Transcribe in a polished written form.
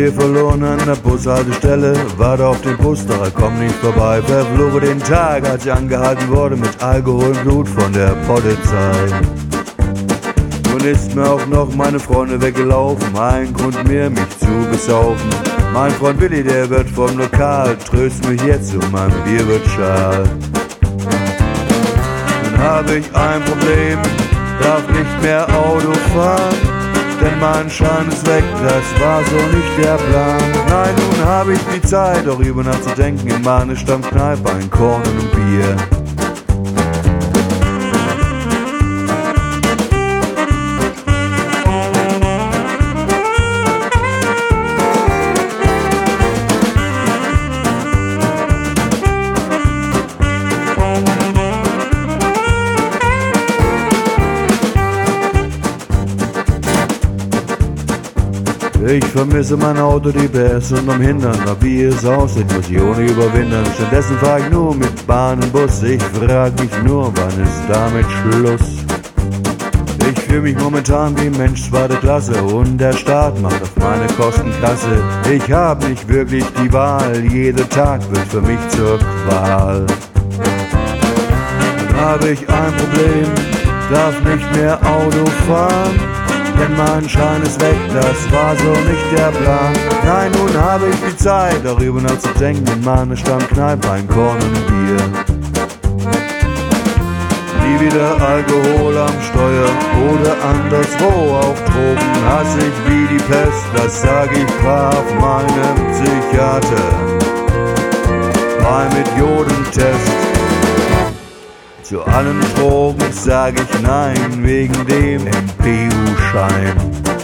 Orientier verloren an der Bushaltestelle, warte auf den Bus, doch er kommt nicht vorbei. Verfluche den Tag, als ich angehalten wurde mit Alkohol im Blut von der Polizei. Nun ist mir auch noch meine Freunde weggelaufen, ein Grund mehr, mich zu besaufen. Mein Freund Willi, der wird vom Lokal, tröst mich jetzt um mein Bierwirtschal. Nun habe ich ein Problem, darf nicht mehr Auto fahren, denn mein Schein ist weg, das war so nicht der Plan. Nein, nun habe ich die Zeit, darüber nachzudenken, in meine Stammkneipe ein Korn und ein Bier. Ich vermisse mein Auto, die PS und am Hindern, aber wie es aussieht, muss ich ohne überwindern. Stattdessen fahr ich nur mit Bahn und Bus, ich frag mich nur, wann ist damit Schluss? Ich fühle mich momentan wie ein Mensch zweite Klasse und der Staat macht auf meine Kosten Kasse. Ich hab nicht wirklich die Wahl, jeder Tag wird für mich zur Qual. Dann hab ich ein Problem, darf nicht mehr Auto fahren, denn mein Schein ist weg, das war so nicht der Plan. Nein, nun habe ich die Zeit, darüber nachzudenken, in meine Stammkneipe ein Korn und ein Bier. Nie wieder Alkohol am Steuer oder anderswo auf Drogen, hasse ich wie die Pest, das sag ich brav meinem Psychiater beim Idiotentest. Zu allen Drogen sag ich nein, wegen dem MPU-Schein.